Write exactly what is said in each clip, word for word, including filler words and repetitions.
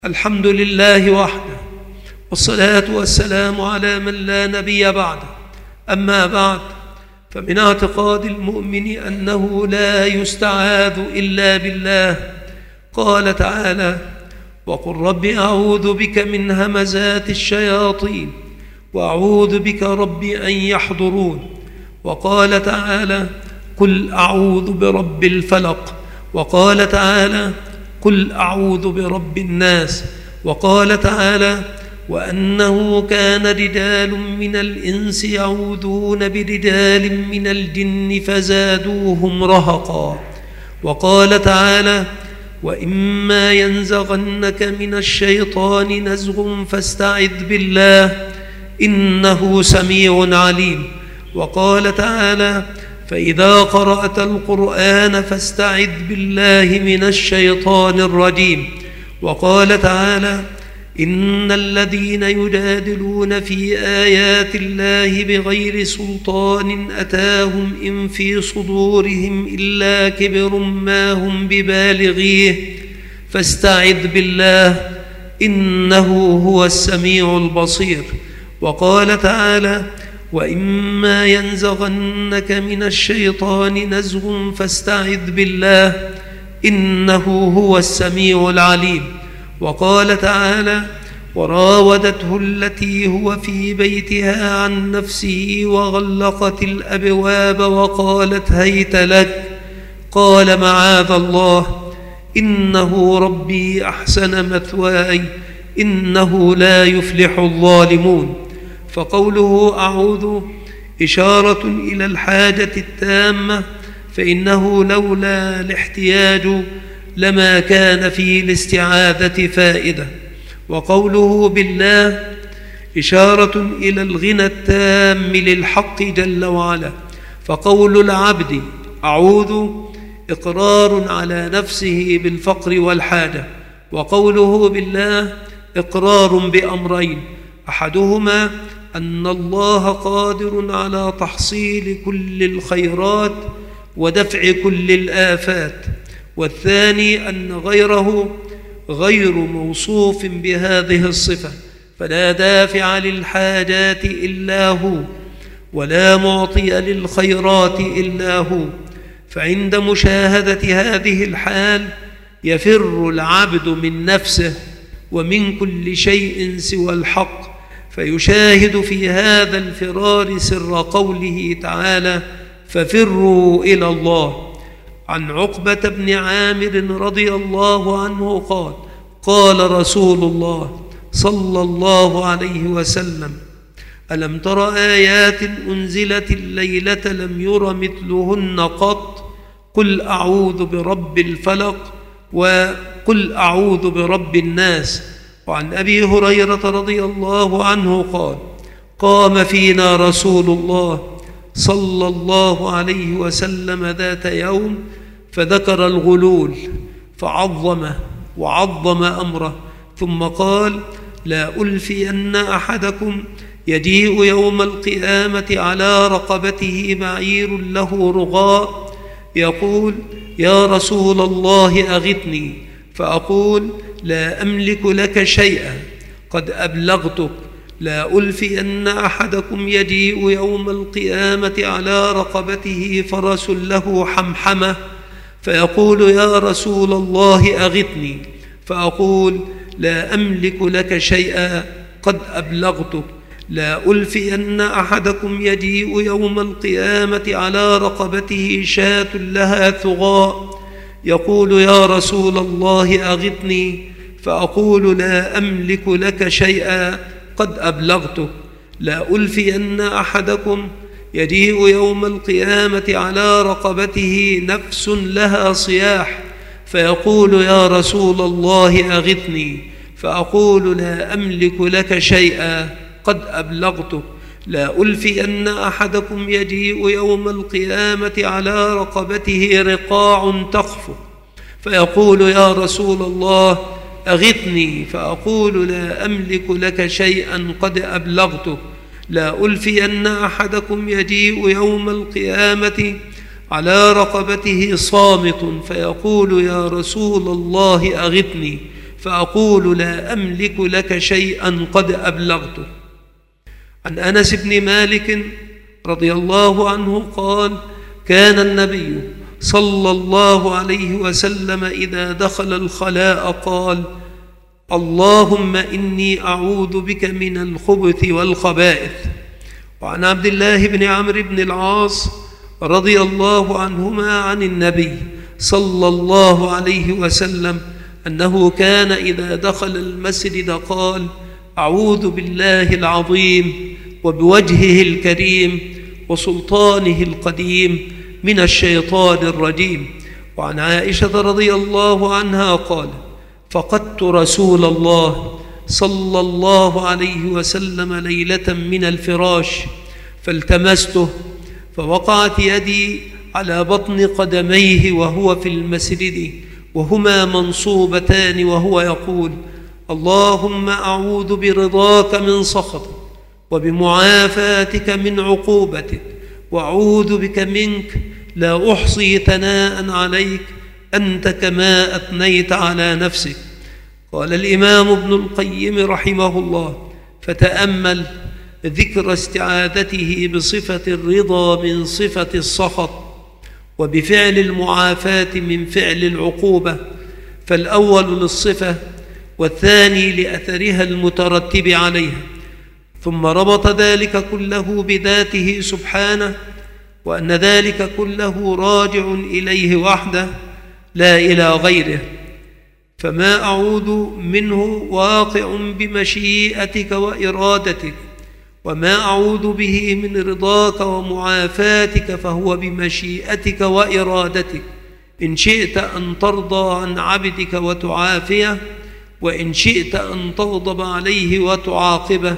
الحمد لله وحده، والصلاة والسلام على من لا نبي بعده. أما بعد، فمن اعتقاد المؤمن أنه لا يستعاذ إلا بالله. قال تعالى: وقل رب أعوذ بك من همزات الشياطين وأعوذ بك رب أن يحضرون. وقال تعالى: قل أعوذ برب الفلق. وقال تعالى: قل أعوذ برب الناس. وقال تعالى: وأنه كان رجال من الإنس يعوذون برجال من الجن فزادوهم رهقا. وقال تعالى: وإما ينزغنك من الشيطان نزغ فاستعذ بالله إنه سميع عليم. وقال تعالى: فإذا قرأت القرآن فاستعذ بالله من الشيطان الرجيم. وقال تعالى: إن الذين يجادلون في آيات الله بغير سلطان أتاهم إن في صدورهم إلا كبر ما هم ببالغيه فاستعذ بالله إنه هو السميع البصير. وقال تعالى: وإما ينزغنك من الشيطان نزغ فاستعذ بالله إنه هو السميع العليم. وقال تعالى: وراودته التي هو في بيتها عن نفسه وغلقت الأبواب وقالت هيت لك قال معاذ الله إنه ربي أحسن مثواي إنه لا يفلح الظالمون. فقوله أعوذ إشارة إلى الحاجة التامة، فإنه لولا الاحتياج لما كان في الاستعاذة فائدة. وقوله بالله إشارة إلى الغنى التام للحق جل وعلا. فقول العبد أعوذ إقرار على نفسه بالفقر والحاجة، وقوله بالله إقرار بأمرين: أحدهما أن الله قادر على تحصيل كل الخيرات ودفع كل الآفات، والثاني أن غيره غير موصوف بهذه الصفة، فلا دافع للحاجات إلا هو ولا معطي للخيرات إلا هو. فعند مشاهدة هذه الحال يفر العبد من نفسه ومن كل شيء سوى الحق، فيشاهد في هذا الفرار سر قوله تعالى: ففروا إلى الله. عن عقبة بن عامر رضي الله عنه قال: قال رسول الله صلى الله عليه وسلم: ألم تر آيات أنزلت الليلة لم ير مثلهن قط؟ قل أعوذ برب الفلق وقل أعوذ برب الناس. وعن أبي هريرة رضي الله عنه قال: قام فينا رسول الله صلى الله عليه وسلم ذات يوم فذكر الغلول فعظمه وعظم أمره، ثم قال: لا ألفين أحدكم يجيء يوم القيامة على رقبته بعير له رغاء يقول: يا رسول الله أغثني، فأقول: لا أملك لك شيئا قد أبلغتك. لا ألفين أحدكم يجيء يوم القيامة على رقبته فرس له حمحمة فيقول: يا رسول الله أغثني، فأقول: لا أملك لك شيئا قد أبلغتك. لا ألفين أحدكم يجيء يوم القيامة على رقبته شاة لها ثغاء يقول: يا رسول الله أغثني، فأقول: لا أملك لك شيئا قد أبلغتك. لا ألفين أحدكم يجيء يوم القيامة على رقبته نفس لها صياح فيقول: يا رسول الله أغثني، فأقول: لا أملك لك شيئا قد أبلغتك. لا ألفين أحدكم يجيء يوم القيامة على رقبته رقاع تخفق فيقول: يا رسول الله أغثني، فأقول: لا أملك لك شيئا قد أبلغتك. لا ألفين أحدكم يجيء يوم القيامة على رقبته صامت فيقول: يا رسول الله أغثني، فأقول لا أملك لك شيئا قد أبلغته. عن أنس بن مالك رضي الله عنه قال: كان النبي صلى الله عليه وسلم إذا دخل الخلاء قال: اللهم إني أعوذ بك من الخبث والخبائث. وعن عبد الله بن عمرو بن العاص رضي الله عنهما عن النبي صلى الله عليه وسلم أنه كان إذا دخل المسجد قال: أعوذ بالله العظيم وبوجهه الكريم وسلطانه القديم من الشيطان الرجيم. وعن عائشة رضي الله عنها قال: فقدت رسول الله صلى الله عليه وسلم ليلة من الفراش فالتمسته فوقعت يدي على بطن قدميه وهو في المسجد وهما منصوبتان وهو يقول: اللهم أعوذ برضاك من سخطك وبمعافاتك من عقوبتك وأعوذ بك منك لا أحصي ثناء عليك أنت كما أثنيت على نفسك. قال الإمام ابن القيم رحمه الله: فتأمل ذكر استعاذته بصفة الرضا من صفة السخط وبفعل المعافاة من فعل العقوبة، فالأول للصفة والثاني لأثرها المترتب عليها، ثم ربط ذلك كله بذاته سبحانه وأن ذلك كله راجع إليه وحده لا إلى غيره، فما أعوذ منه واقع بمشيئتك وإرادتك، وما أعوذ به من رضاك ومعافاتك فهو بمشيئتك وإرادتك، إن شئت أن ترضى عن عبدك وتعافيه، وإن شئت أن تغضب عليه وتعاقبه.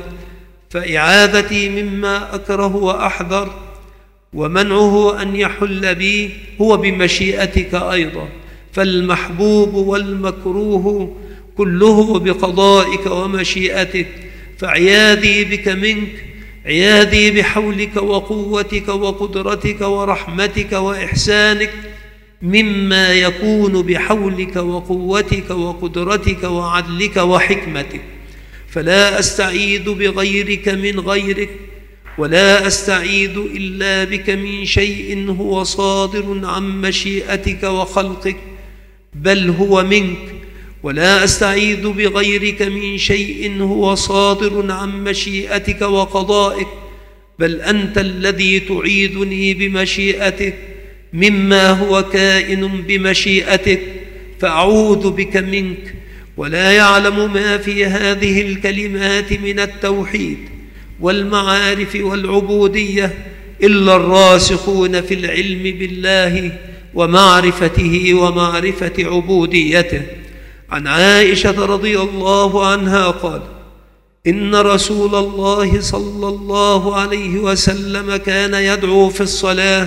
فإعاذتي مما أكره وأحذر ومنعه أن يحل بي هو بمشيئتك أيضا، فالمحبوب والمكروه كله بقضائك ومشيئتك. فعياذي بك منك عياذي بحولك وقوتك وقدرتك ورحمتك وإحسانك مما يكون بحولك وقوتك وقدرتك وعدلك وحكمتك، فلا أستعيذ بغيرك من غيرك، ولا أستعيذ إلا بك من شيء هو صادر عن مشيئتك وخلقك بل هو منك، ولا أستعيذ بغيرك من شيء هو صادر عن مشيئتك وقضائك بل أنت الذي تعيذني بمشيئتك مما هو كائن بمشيئتك، فأعوذ بك منك. ولا يعلم ما في هذه الكلمات من التوحيد والمعارف والعبودية إلا الراسخون في العلم بالله ومعرفته ومعرفة عبوديته. عن عائشة رضي الله عنها قال: إن رسول الله صلى الله عليه وسلم كان يدعو في الصلاة: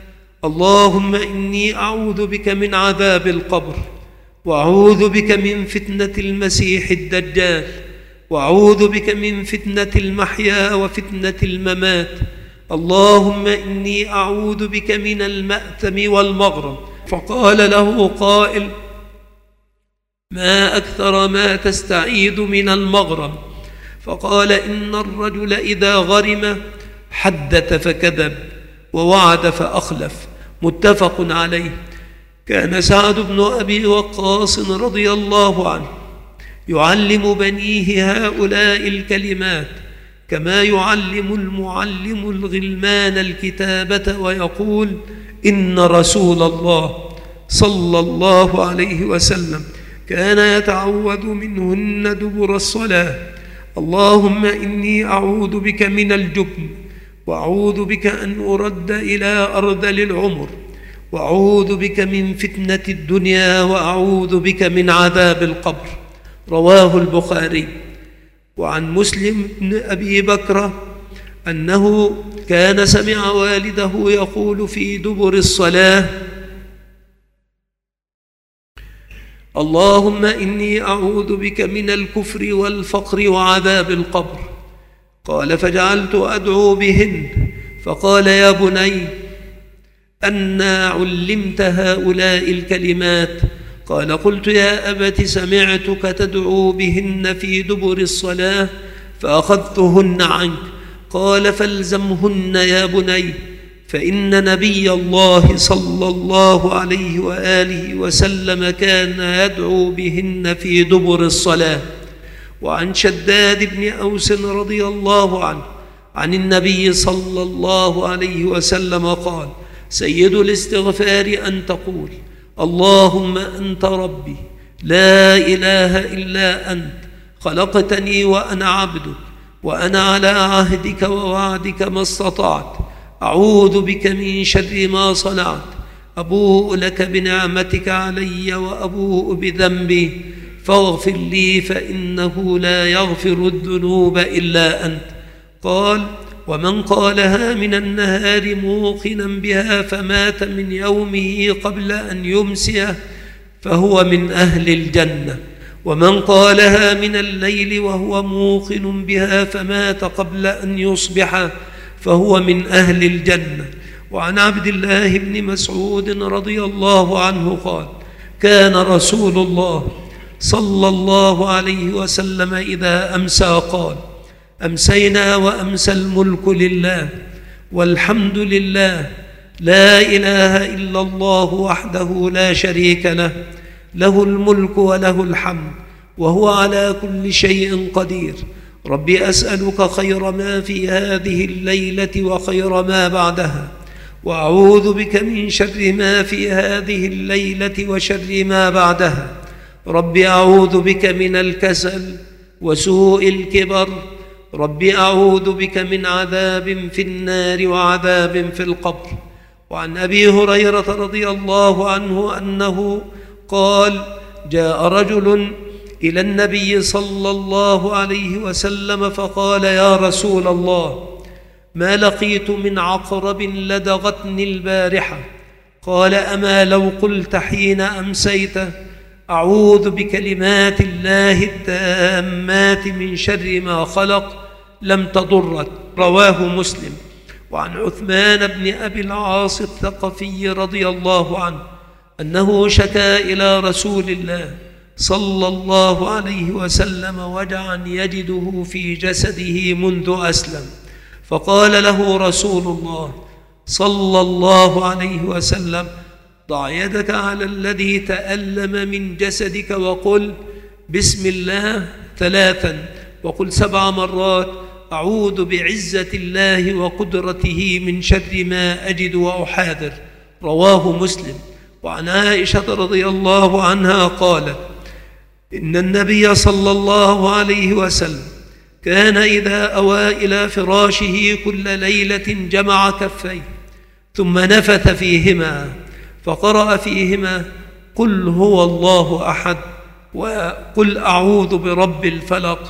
اللهم إني أعوذ بك من عذاب القبر، وأعوذ بك من فتنة المسيح الدجال، وأعوذ بك من فتنة المحيا وفتنة الممات، اللهم إني أعوذ بك من المأثم والمغرم. فقال له قائل: ما أكثر ما تستعيذ من المغرم؟ فقال: إن الرجل إذا غرم حدث فكذب ووعد فأخلف. متفق عليه. كان سعد بن أبي وقاص رضي الله عنه يعلم بنيه هؤلاء الكلمات كما يعلم المعلم الغلمان الكتابة، ويقول: إن رسول الله صلى الله عليه وسلم كان يتعوذ منهن دبر الصلاة: اللهم إني أعوذ بك من الجبن، وأعوذ بك أن أرد إلى أرذل العمر، وأعوذ بك من فتنة الدنيا، وأعوذ بك من عذاب القبر. رواه البخاري. وعن مسلم بن أبي بكر أنه كان سمع والده يقول في دبر الصلاة: اللهم إني أعوذ بك من الكفر والفقر وعذاب القبر. قال: فجعلت أدعو بهن. فقال: يا بني، أنى علمت هؤلاء الكلمات؟ قال قلت يا أبت سمعتك تدعو بهن في دبر الصلاة فأخذتهن عنك. قال فالزمهن يا بني، فإن نبي الله صلى الله عليه وآله وسلم كان يدعو بهن في دبر الصلاة. وعن شداد بن أوس رضي الله عنه عن النبي صلى الله عليه وسلم قال: سيد الاستغفار أن تقول: اللهم أنت ربي لا إله إلا أنت، خلقتني وأنا عبدك، وأنا على عهدك ووعدك ما استطعت، أعوذ بك من شر ما صنعت، أبوء لك بنعمتك علي وأبوء بذنبي، فاغفر لي فإنه لا يغفر الذنوب إلا أنت. قال: ومن قالها من النهار موقنا بها فمات من يومه قبل أن يمسيه فهو من أهل الجنة، ومن قالها من الليل وهو موقن بها فمات قبل أن يصبح فهو من أهل الجنة. وعن عبد الله بن مسعود رضي الله عنه قال: كان رسول الله صلى الله عليه وسلم إذا أمسى قال: أمسينا وأمسى الملك لله والحمد لله، لا إله إلا الله وحده لا شريك له، له الملك وله الحمد وهو على كل شيء قدير. ربي أسألك خير ما في هذه الليلة وخير ما بعدها، وأعوذ بك من شر ما في هذه الليلة وشر ما بعدها. ربي أعوذ بك من الكسل وسوء الكبر، ربي أعوذ بك من عذاب في النار وعذاب في القبر. وعن أبي هريرة رضي الله عنه أنه قال: جاء رجل إلى النبي صلى الله عليه وسلم فقال: يا رسول الله، ما لقيت من عقرب لدغتني البارحة. قال: أما لو قلت حين أمسيت: أعوذ بكلمات الله التامات من شر ما خلق، لم تضرك. رواه مسلم. وعن عثمان بن أبي العاص الثقفي رضي الله عنه أنه شكا إلى رسول الله صلى الله عليه وسلم وجعا يجده في جسده منذ أسلم، فقال له رسول الله صلى الله عليه وسلم: ضع يدك على الذي تألم من جسدك وقل بسم الله ثلاثا، وقل سبع مرات: أعوذ بعزة الله وقدرته من شر ما أجد وأحاذر. رواه مسلم. وعن عائشة رضي الله عنها قالت: إن النبي صلى الله عليه وسلم كان إذا أوى إلى فراشه كل ليلة جمع كفيه ثم نفث فيهما فقرأ فيهما: قل هو الله أحد، وقل أعوذ برب الفلق،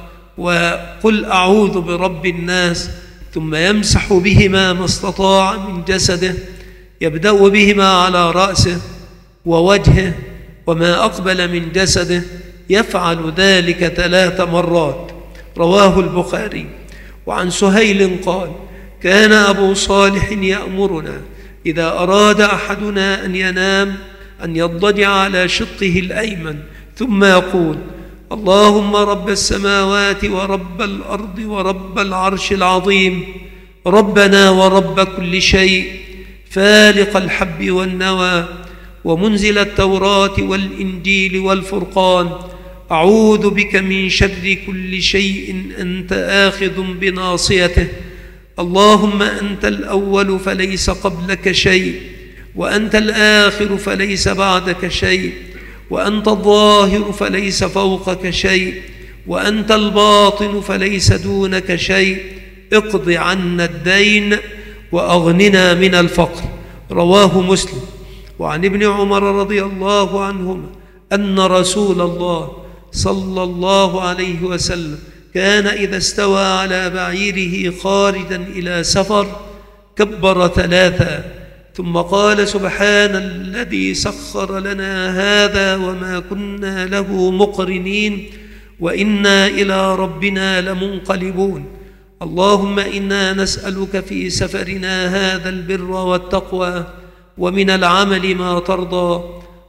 وقل أعوذ برب الناس، ثم يمسح بهما ما استطاع من جسده، يبدأ بهما على رأسه ووجهه وما أقبل من جسده، يفعل ذلك ثلاث مرات. رواه البخاري. وعن سهيل قال: كان أبو صالح يأمرنا إذا أراد أحدنا أن ينام أن يضجع على شقه الأيمن ثم يقول: اللهم رب السماوات ورب الأرض ورب العرش العظيم، ربنا ورب كل شيء، فالق الحب والنوى، ومنزل التوراة والإنجيل والفرقان، أعوذ بك من شر كل شيء أنت آخذ بناصيته، اللهم أنت الأول فليس قبلك شيء، وأنت الآخر فليس بعدك شيء، وأنت الظاهر فليس فوقك شيء، وأنت الباطن فليس دونك شيء، اقض عنا الدين وأغننا من الفقر. رواه مسلم. وعن ابن عمر رضي الله عنهما أن رسول الله صلى الله عليه وسلم كان إذا استوى على بعيره خارجا إلى سفر كبر ثلاثا ثم قال: سبحان الذي سخر لنا هذا وما كنا له مقرنين وإنا إلى ربنا لمنقلبون، اللهم إنا نسألك في سفرنا هذا البر والتقوى ومن العمل ما ترضى،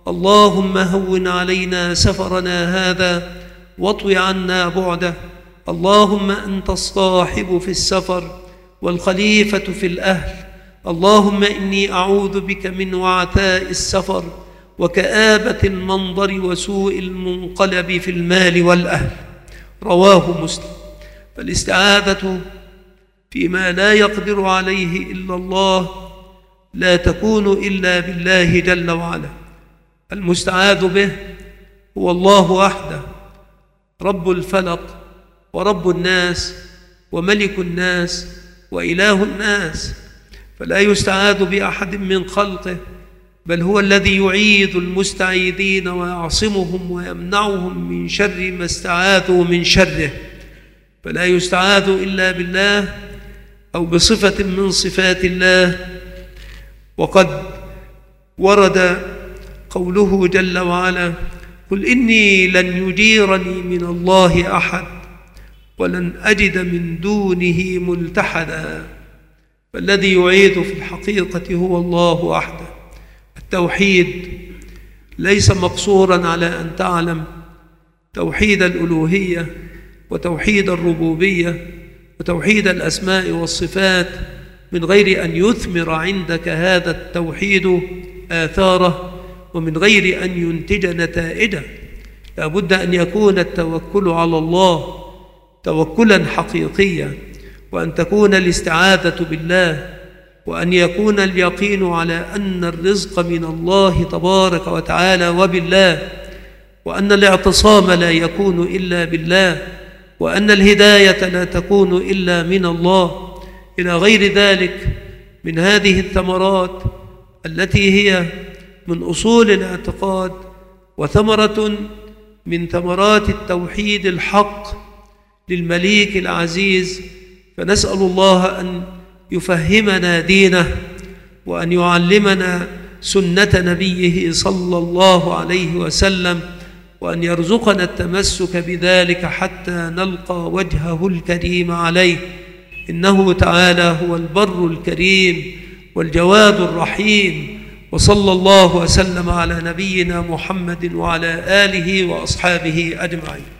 اللهم هون علينا سفرنا هذا واطو عنا بعده. اللهم أنت الصاحب في السفر والخليفة في الأهل. اللهم إني أعوذ بك من وعثاء السفر وكآبة المنظر وسوء المنقلب في المال والأهل. رواه مسلم. فالاستعاذة فيما لا يقدر عليه إلا الله لا تكون إلا بالله جل وعلا. المستعاذ به هو الله وحده، رب الفلق ورب الناس وملك الناس وإله الناس، فلا يستعاذ بأحد من خلقه، بل هو الذي يعيذ المستعيذين ويعصمهم ويمنعهم من شر ما استعاذوا من شره. فلا يستعاذ إلا بالله أو بصفة من صفات الله. وقد ورد قوله جل وعلا: قل إني لن يجيرني من الله أحد ولن أجد من دونه ملتحدا. فالذي يعيذ في الحقيقة هو الله وحده. التوحيد ليس مقصورا على أن تعلم توحيد الألوهية وتوحيد الربوبية وتوحيد الأسماء والصفات من غير أن يثمر عندك هذا التوحيد آثاره ومن غير أن ينتج نتائجه. لا بد أن يكون التوكل على الله توكلا حقيقيا، وأن تكون الاستعاذة بالله، وأن يكون اليقين على أن الرزق من الله تبارك وتعالى وبالله، وأن الاعتصام لا يكون إلا بالله، وأن الهداية لا تكون إلا من الله، إلى غير ذلك من هذه الثمرات التي هي من أصول الاعتقاد وثمرة من ثمرات التوحيد الحق للمليك العزيز. فنسأل الله أن يفهمنا دينه وأن يعلمنا سنة نبيه صلى الله عليه وسلم، وأن يرزقنا التمسك بذلك حتى نلقى وجهه الكريم عليه، إنه تعالى هو البر الكريم والجواد الرحيم. وصلى الله وسلم على نبينا محمد وعلى آله وأصحابه أجمعين.